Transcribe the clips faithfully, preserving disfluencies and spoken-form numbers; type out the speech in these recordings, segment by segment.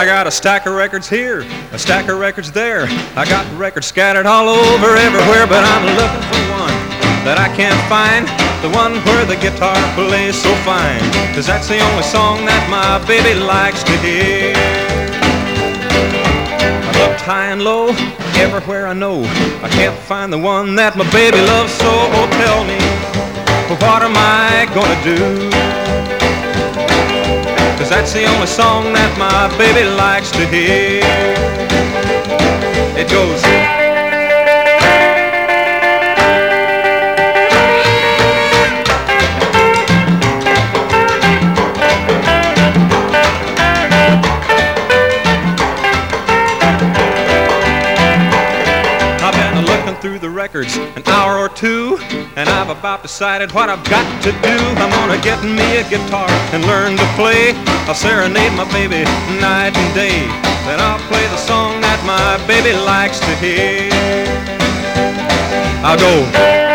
I got a stack of records here, a stack of records there. I got records scattered all over everywhere, but I'm looking for one that I can't find, the one where the guitar plays so fine, 'cause that's the only song that my baby likes to hear. I looked high and low, everywhere I know, I can't find the one that my baby loves so. Oh, tell me, what am I gonna do? 'Cause that's the only song that my baby likes to hear. It goes, I've been looking through the records an hour or two, and I've about decided what I've got to do. I'm gonna get me a guitar and learn to play. I'll serenade my baby night and day. Then I'll play the song that my baby likes to hear. I'll go.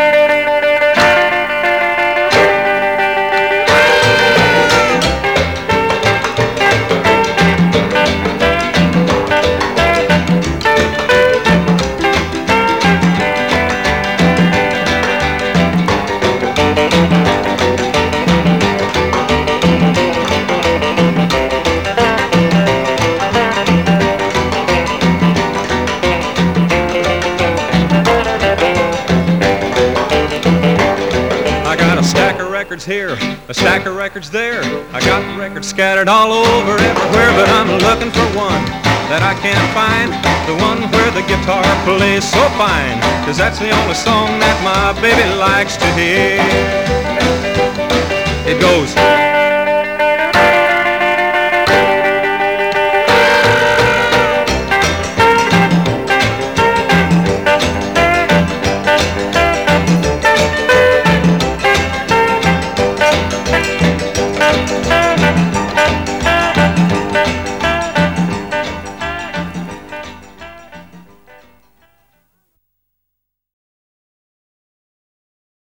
Here, a stack of records there. I got records scattered all over everywhere, but I'm looking for one that I can't find, the one where the guitar plays so fine, 'cause that's the only song that my baby likes to hear. It goes,